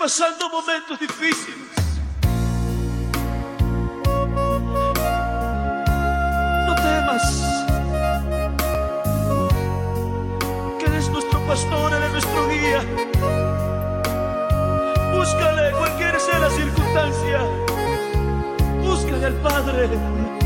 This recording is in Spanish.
pasando momentos difíciles, no temas, que Él es nuestro pastor, Él es nuestro guía. Búscale cualquier sea la circunstancia, búscale al Padre.